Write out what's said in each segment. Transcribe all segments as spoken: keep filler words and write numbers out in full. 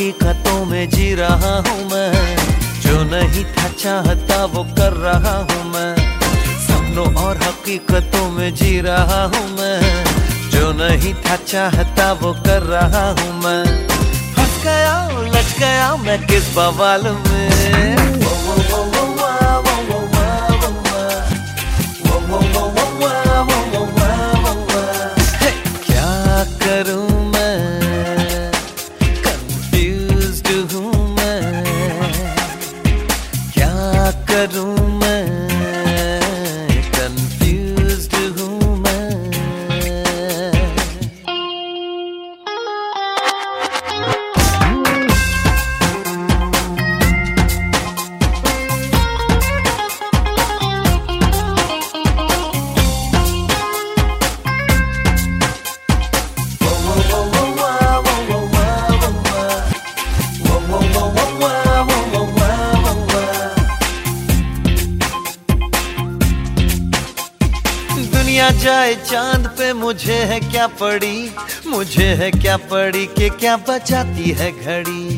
हकीकतों में जी रहा हूँ मैं, जो नहीं था चाहता वो कर रहा हूँ मैं। सपनों और हकीकतों में जी रहा हूँ मैं, जो नहीं था चाहता वो कर रहा हूँ मैं। फंस गया उलझ गया मैं किस बवाल में, क्या करूँ करूं मैं, कंफ्यूज्ड हूँ मैं। दुनिया जाए चांद पे मुझे है क्या पड़ी, मुझे है क्या पड़ी कि क्या बचाती है घड़ी।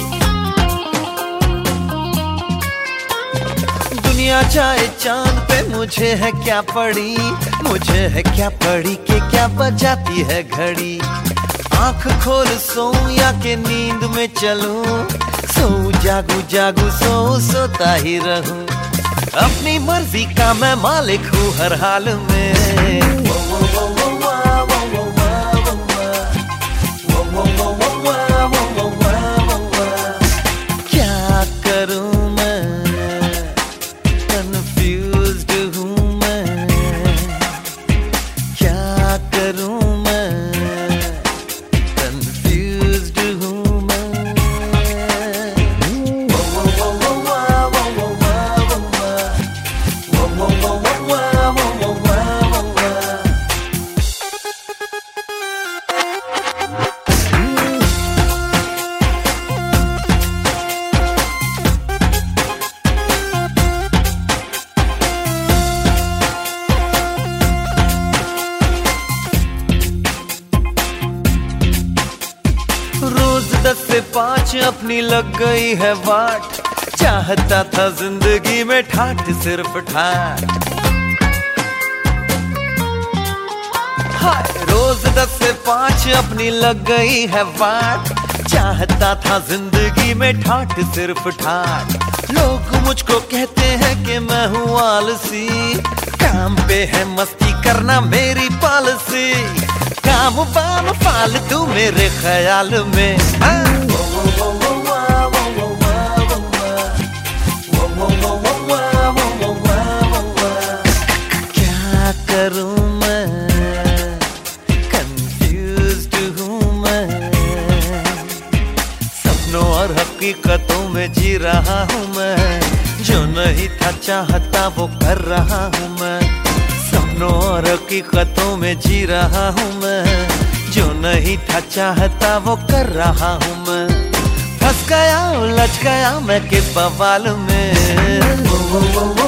दुनिया जाए चांद पे मुझे है क्या पड़ी, मुझे है क्या पड़ी कि क्या बचाती है घड़ी। आंख खोल सोऊं या के नींद में चलूं, सोऊं जागू जागू सोऊं सोता ही रहूं। अपनी मर्जी का मैं मालिक हूँ हर हाल में। क्या करूँ मैं, कंफ्यूज्ड हूँ मैं। क्या करूँ मैं, कंफ्यूज्ड हूँ मैं। रोज दस से पाँच अपनी लग गई है वाट, चाहता था जिंदगी में ठाठ सिर्फ ठाठ। हाय रोज दस से पाँच अपनी लग गई है वाट, चाहता था जिंदगी में ठाठ सिर्फ ठाठ। लोग मुझको कहते हैं कि मैं हूँ आलसी, काम पे है मस्ती करना मेरी पॉलिसी। काम बाम फालतू मेरे ख्याल में, क्या करूँ मैं, कंफ्यूज्ड हूँ मैं। सपनों और हकीकतों में जी रहा हूँ मैं, जो नहीं था चाहता वो कर रहा हूँ मैं। सपनों और हकीकतों में जी रहा हूँ मैं, जो नहीं था चाहता वो कर रहा हूँ मैं। फंस गया उलझ गया मैं किस बवाल में।